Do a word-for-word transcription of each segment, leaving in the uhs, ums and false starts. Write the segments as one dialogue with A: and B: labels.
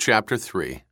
A: Chapter three.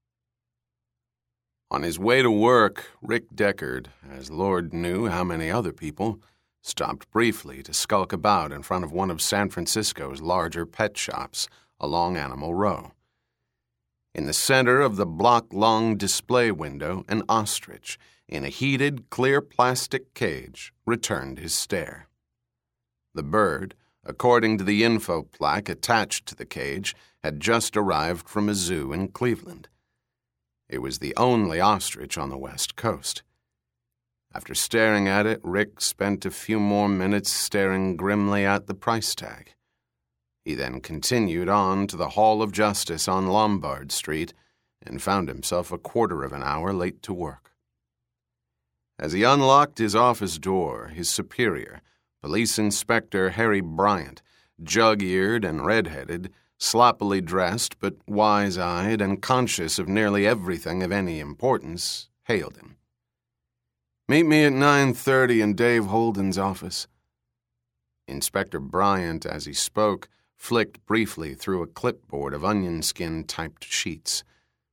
A: On his way to work, Rick Deckard, as Lord knew how many other people, stopped briefly to skulk about in front of one of San Francisco's larger pet shops along Animal Row. In the center of the block-long display window, an ostrich, in a heated, clear plastic cage, returned his stare. The bird, according to the info plaque attached to the cage, had just arrived from a zoo in Cleveland. It was the only ostrich on the West Coast. After staring at it, Rick spent a few more minutes staring grimly at the price tag. He then continued on to the Hall of Justice on Lombard Street and found himself a quarter of an hour late to work. As he unlocked his office door, his superior, Police Inspector Harry Bryant, jug-eared and red-headed, sloppily dressed but wise-eyed and conscious of nearly everything of any importance, hailed him. "Meet me at nine thirty in Dave Holden's office." Inspector Bryant, as he spoke, flicked briefly through a clipboard of onion skin-typed sheets.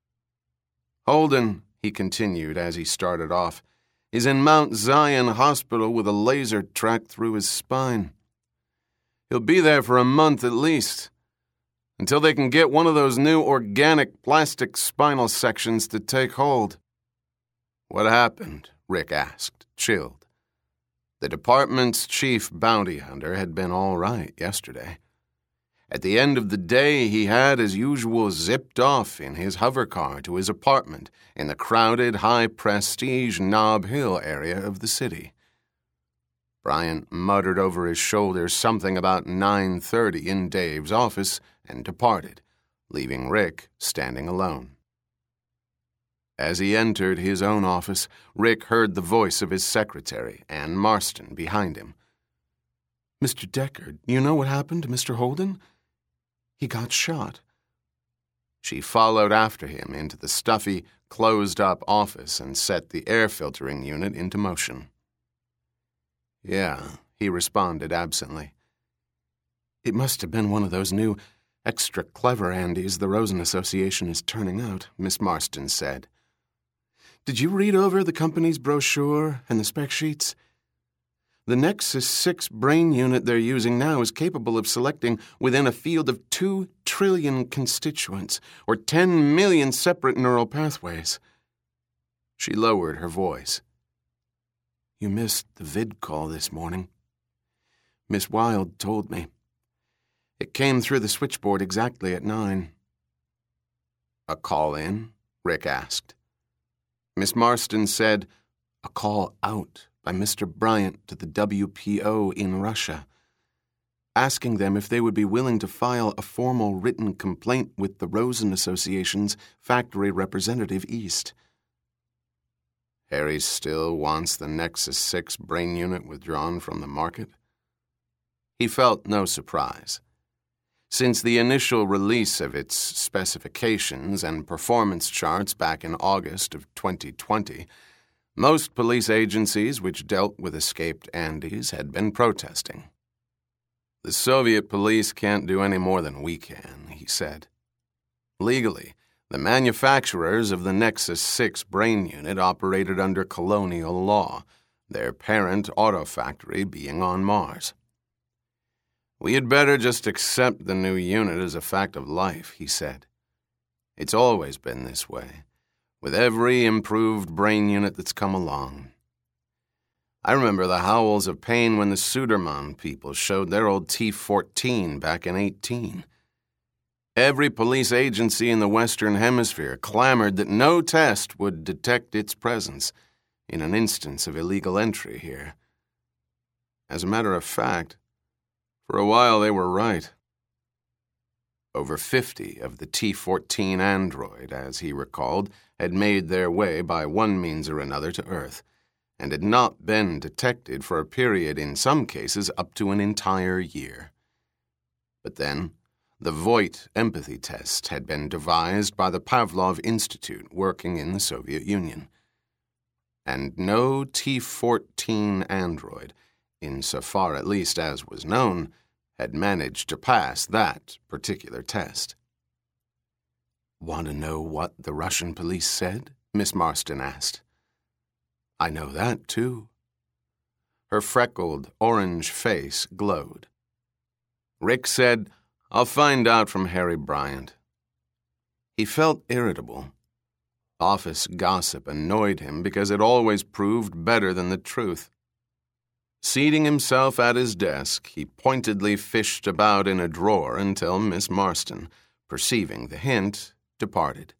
A: "Holden," he continued as he started off, "is in Mount Zion Hospital with a laser track through his spine. He'll be there for a month at least, until they can get one of those new organic plastic spinal sections to take hold." "What happened?" Rick asked, chilled. The department's chief bounty hunter had been all right yesterday. At the end of the day, he had, as usual, zipped off in his hovercar to his apartment in the crowded, high-prestige Nob Hill area of the city. Bryant muttered over his shoulder something about nine thirty in Dave's office and departed, leaving Rick standing alone. As he entered his own office, Rick heard the voice of his secretary, Ann Marston, behind him. "Mister Deckard, you know what happened to Mister Holden? He got shot." She followed after him into the stuffy, closed-up office and set the air filtering unit into motion. "Yeah," he responded absently. "It must have been one of those new, extra clever Andys the Rosen Association is turning out," Miss Marston said. "Did you read over the company's brochure and the spec sheets? The Nexus six brain unit they're using now is capable of selecting within a field of two trillion constituents, or ten million separate neural pathways." She lowered her voice. "You missed the vid call this morning. Miss Wilde told me. It came through the switchboard exactly at nine." "A call in?" Rick asked. Miss Marston said, "A call out by Mister Bryant to the W P O in Russia, asking them if they would be willing to file a formal written complaint with the Rosen Association's factory representative east." "Harry still wants the Nexus six brain unit withdrawn from the market?" He felt no surprise. Since the initial release of its specifications and performance charts back in August of twenty twenty, most police agencies which dealt with escaped Andys had been protesting. "The Soviet police can't do any more than we can," he said. "Legally, the manufacturers of the Nexus six brain unit operated under colonial law, their parent auto factory being on Mars. We had better just accept the new unit as a fact of life," he said. "It's always been this way, with every improved brain unit that's come along. I remember the howls of pain when the Suderman people showed their old T fourteen back in eighteen. Every police agency in the Western Hemisphere clamored that no test would detect its presence in an instance of illegal entry here. As a matter of fact, for a while they were right. Over fifty of the T fourteen android, as he recalled, had made their way by one means or another to Earth, and had not been detected for a period in some cases up to an entire year. But then, the Voight empathy test had been devised by the Pavlov Institute working in the Soviet Union. And no T fourteen android, insofar at least as was known, had managed to pass that particular test. Want to know what the Russian police said? Miss Marston asked. I know that, too. Her freckled, orange face glowed. Rick said, I'll find out from Harry Bryant. He felt irritable. Office gossip annoyed him because it always proved better than the truth. Seating himself at his desk, he pointedly fished about in a drawer until Miss Marston, perceiving the hint, departed.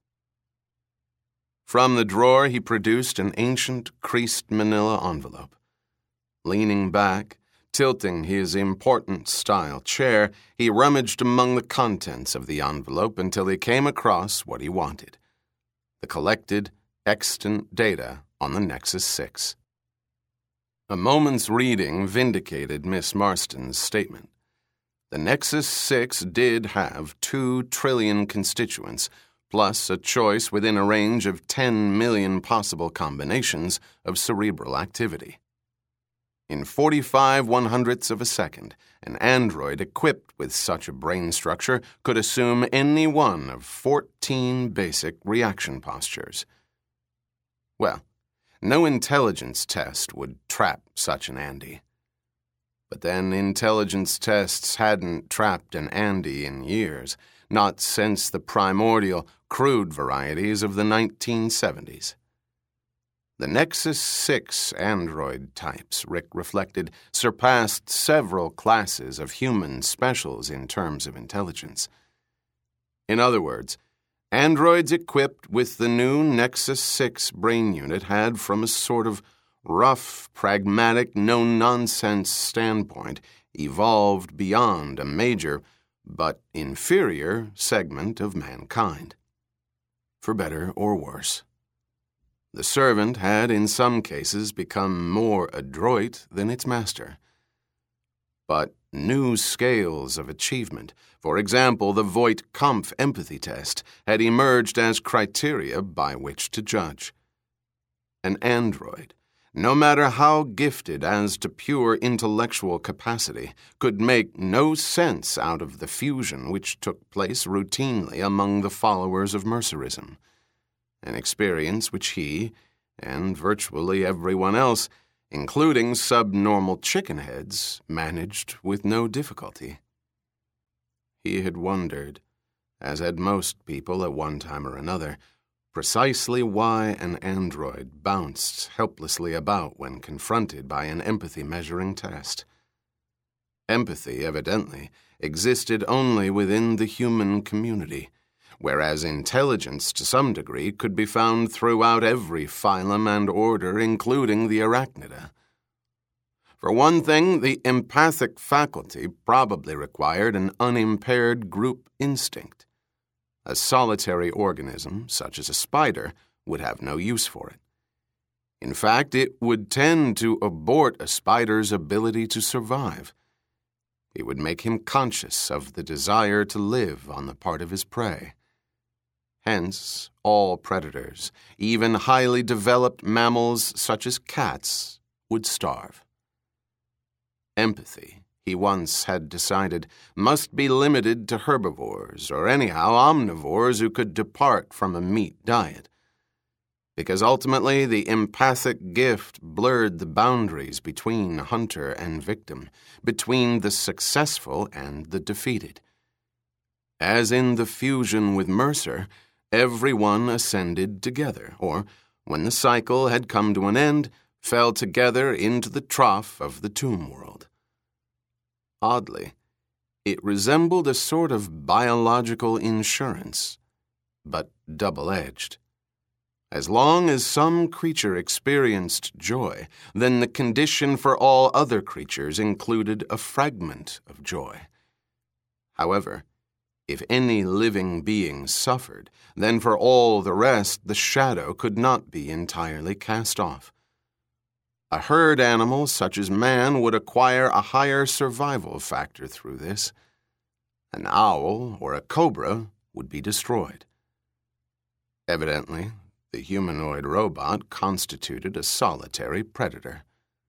A: From the drawer he produced an ancient, creased manila envelope. Leaning back, tilting his important-style chair, he rummaged among the contents of the envelope until he came across what he wanted: the collected, extant data on the Nexus six. A moment's reading vindicated Miss Marston's statement. The Nexus six did have two trillion constituents, plus a choice within a range of ten million possible combinations of cerebral activity. In forty-five one-hundredths of a second, an android equipped with such a brain structure could assume any one of fourteen basic reaction postures. Well, no intelligence test would trap such an Andy. But then intelligence tests hadn't trapped an Andy in years, not since the primordial, crude varieties of the nineteen seventies. The Nexus six android types, Rick reflected, surpassed several classes of human specials in terms of intelligence. In other words, androids equipped with the new Nexus six brain unit had, from a sort of rough, pragmatic, no-nonsense standpoint, evolved beyond a major, but inferior, segment of mankind. For better or worse. The servant had, in some cases, become more adroit than its master. But new scales of achievement, for example, the Voight-Kampff empathy test, had emerged as criteria by which to judge. An android, no matter how gifted as to pure intellectual capacity, could make no sense out of the fusion which took place routinely among the followers of Mercerism, an experience which he, and virtually everyone else, including subnormal chickenheads, managed with no difficulty. He had wondered, as had most people at one time or another, precisely why an android bounced helplessly about when confronted by an empathy measuring test. Empathy, evidently, existed only within the human community, whereas intelligence to some degree could be found throughout every phylum and order, including the arachnida. For one thing, the empathic faculty probably required an unimpaired group instinct. A solitary organism, such as a spider, would have no use for it. In fact, it would tend to abort a spider's ability to survive. It would make him conscious of the desire to live on the part of his prey. Hence, all predators, even highly developed mammals such as cats, would starve. Empathy, he once had decided, must be limited to herbivores, or anyhow omnivores who could depart from a meat diet, because ultimately the empathic gift blurred the boundaries between hunter and victim, between the successful and the defeated. As in the fusion with Mercer, everyone ascended together, or, when the cycle had come to an end, fell together into the trough of the tomb world. Oddly, it resembled a sort of biological insurance, but double-edged. As long as some creature experienced joy, then the condition for all other creatures included a fragment of joy. However, if any living being suffered, then for all the rest the shadow could not be entirely cast off. A herd animal such as man would acquire a higher survival factor through this. An owl or a cobra would be destroyed. Evidently, the humanoid robot constituted a solitary predator.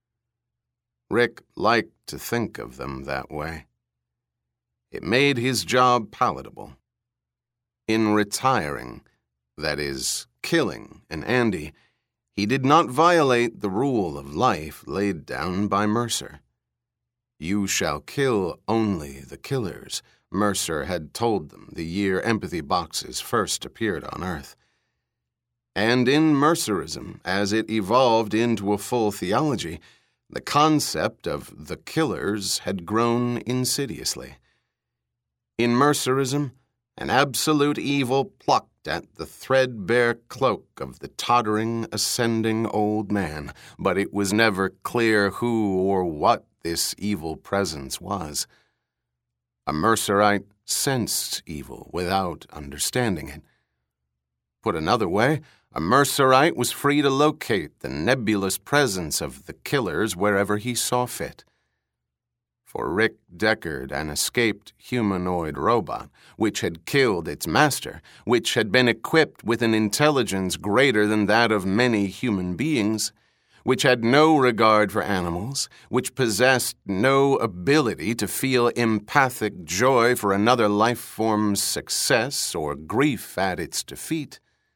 A: Rick liked to think of them that way. It made his job palatable. In retiring, that is, killing an Andy, he did not violate the rule of life laid down by Mercer. You shall kill only the killers, Mercer had told them the year empathy boxes first appeared on Earth. And in Mercerism, as it evolved into a full theology, the concept of the killers had grown insidiously. In Mercerism, an absolute evil plucked at the threadbare cloak of the tottering, ascending old man, but it was never clear who or what this evil presence was. A Mercerite sensed evil without understanding it. Put another way, a Mercerite was free to locate the nebulous presence of the killers wherever he saw fit. For Rick Deckard, an escaped humanoid robot, which had killed its master, which had been equipped with an intelligence greater than that of many human beings, which had no regard for animals, which possessed no ability to feel empathic joy for another life form's success or grief at its defeat.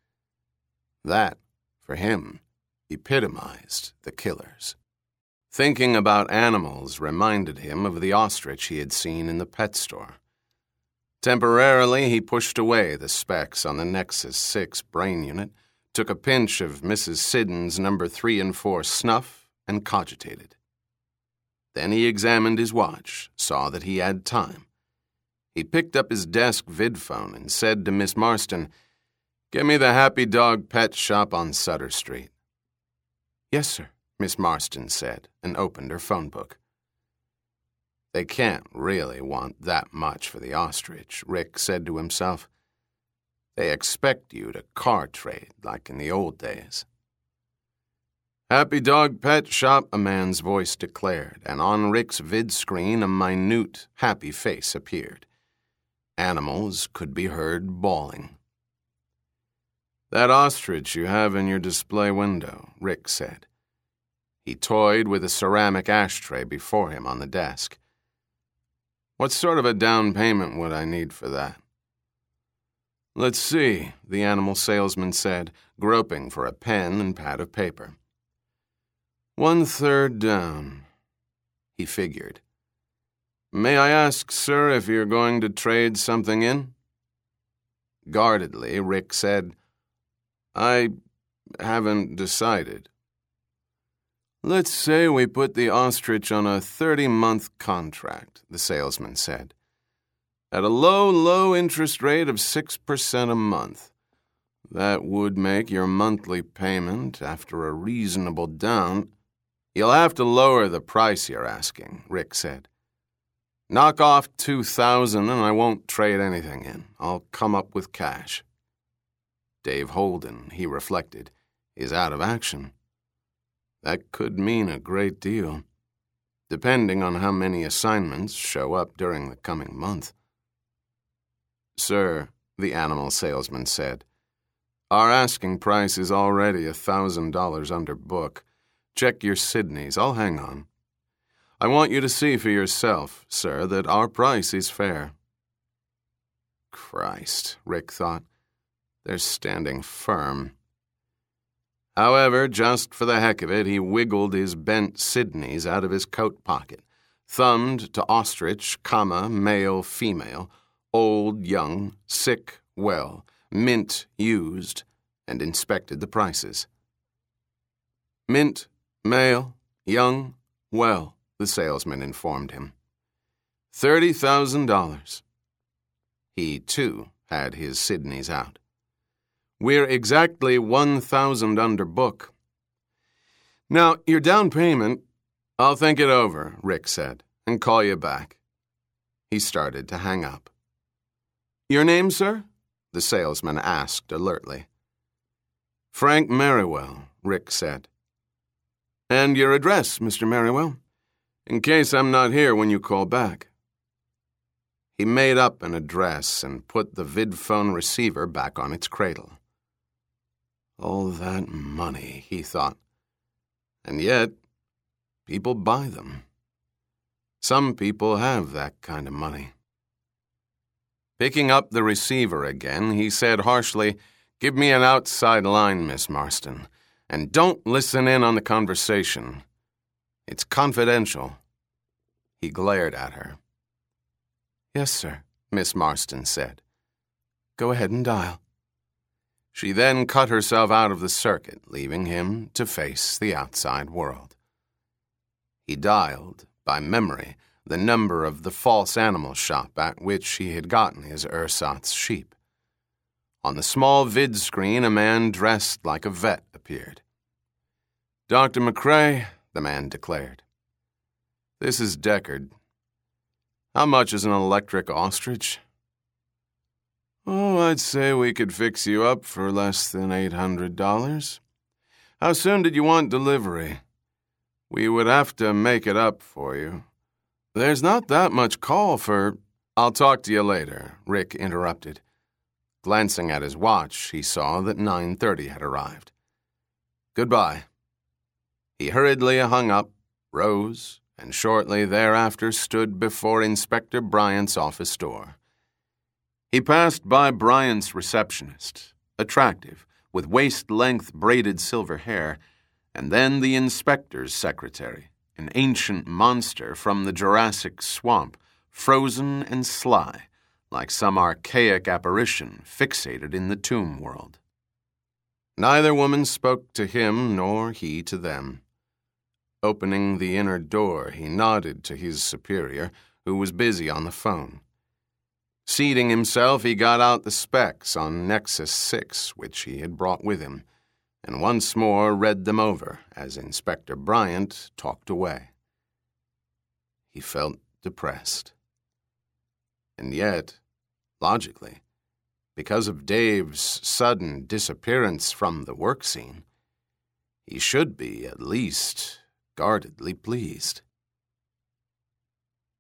A: That, for him, epitomized the killers. Thinking about animals reminded him of the ostrich he had seen in the pet store. Temporarily, he pushed away the specs on the Nexus six brain unit, took a pinch of Missus Siddon's number three and four snuff, and cogitated. Then he examined his watch, saw that he had time. He picked up his desk vidphone and said to Miss Marston, "Get me the Happy Dog Pet Shop on Sutter Street." "Yes, sir," Miss Marston said, and opened her phone book. They can't really want that much for the ostrich, Rick said to himself. They expect you to car trade like in the old days. Happy Dog Pet Shop, a man's voice declared, and on Rick's vid screen a minute, happy face appeared. Animals could be heard bawling. That ostrich you have in your display window, Rick said. He toyed with a ceramic ashtray before him on the desk. What sort of a down payment would I need for that? Let's see, the animal salesman said, groping for a pen and pad of paper. One-third down, he figured. May I ask, sir, if you're going to trade something in? Guardedly, Rick said, I haven't decided. Let's say we put the ostrich on a thirty-month contract, the salesman said. At a low, low interest rate of six percent a month. That would make your monthly payment, after a reasonable down. You'll have to lower the price you're asking, Rick said. Knock off two thousand and I won't trade anything in. I'll come up with cash. Dave Holden, he reflected, is out of action. That could mean a great deal, depending on how many assignments show up during the coming month. Sir, the animal salesman said, our asking price is already a thousand dollars under book. Check your Sydneys. I'll hang on. I want you to see for yourself, sir, that our price is fair. Christ, Rick thought. They're standing firm. However, just for the heck of it, he wiggled his bent Sydneys out of his coat pocket, thumbed to ostrich, comma, male, female, old, young, sick, well, mint, used, and inspected the prices. Mint, male, young, well, the salesman informed him. Thirty thousand dollars. He, too, had his Sydneys out. We're exactly one thousand under book. Now, your down payment, I'll think it over, Rick said, and call you back. He started to hang up. Your name, sir? The salesman asked alertly. Frank Merriwell, Rick said. And your address, Mister Merriwell, in case I'm not here when you call back. He made up an address and put the vidphone receiver back on its cradle. All that money, he thought. And yet, people buy them. Some people have that kind of money. Picking up the receiver again, he said harshly, "Give me an outside line, Miss Marston, and don't listen in on the conversation. It's confidential." He glared at her. "Yes, sir," Miss Marston said. "Go ahead and dial." She then cut herself out of the circuit, leaving him to face the outside world. He dialed, by memory, the number of the false animal shop at which he had gotten his ersatz sheep. On the small vid screen, a man dressed like a vet appeared. "Doctor McCrae," the man declared. "This is Deckard. How much is an electric ostrich?" "Oh, I'd say we could fix you up for less than eight hundred dollars. How soon did you want delivery? We would have to make it up for you. There's not that much call for—" "I'll talk to you later," Rick interrupted. Glancing at his watch, he saw that nine thirty had arrived. "Goodbye." He hurriedly hung up, rose, and shortly thereafter stood before Inspector Bryant's office door. He passed by Bryant's receptionist, attractive, with waist-length braided silver hair, and then the inspector's secretary, an ancient monster from the Jurassic swamp, frozen and sly, like some archaic apparition fixated in the tomb world. Neither woman spoke to him nor he to them. Opening the inner door, he nodded to his superior, who was busy on the phone. Seating himself, he got out the specs on Nexus six, which he had brought with him, and once more read them over as Inspector Bryant talked away. He felt depressed. And yet, logically, because of Dave's sudden disappearance from the work scene, he should be, at least, guardedly pleased.